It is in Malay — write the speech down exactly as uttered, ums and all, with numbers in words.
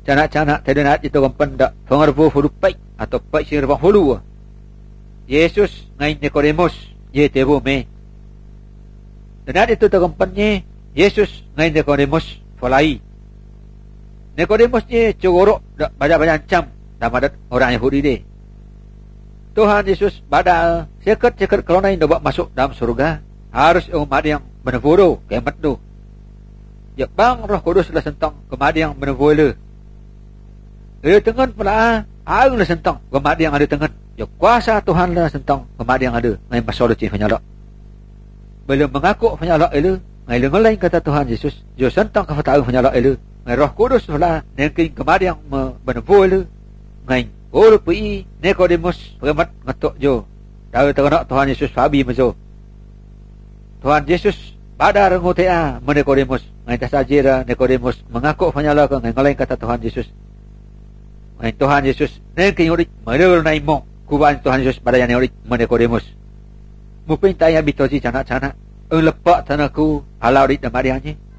canak-canak tedenat itu orang pendak pengarbu hurupai atau pai sirwang hulu. Yesus ngai Nikodemus ye tebo me. Denat itu terempannya Yesus ngai Nikodemus falai. Nikodemus ni cogorok dak banyak-banyak cam damadat orang Yahudi de. Tuhan Yesus badal seket-seket kalau naik dapat masuk dalam surga harus umat yang menevuro kemat tu. Ya bang Roh Kudus lah sentang kemat yang menevolo. Dia tengan pula air lah sentang kemat yang ada tengan. Ya kuasa Tuhan lah sentang kemat yang ada ngai pasal cih penyalak. Bila mengaku penyalak itu ngai lengelai kata Tuhan Yesus, jo sentang kata penyalak itu ngai Roh Kudus lah nengking kemat yang menevolo ngai Guru pi Nikodemus peremat ngatok jo. Dari ternak Tuhan Yesus fabi mezo. Tuhan Yesus badar ngotea Nikodemus. Ngai tasajira Nikodemus mengaku penyala ke ngai ngalain kata Tuhan Yesus. Ngai Tuhan Yesus nengking urik merel naimong kuban Tuhan Yesus pada yang urik Nikodemus. Mupin tanya bitoji canak-canak. Eng lepak tanaku halau dik damariannya.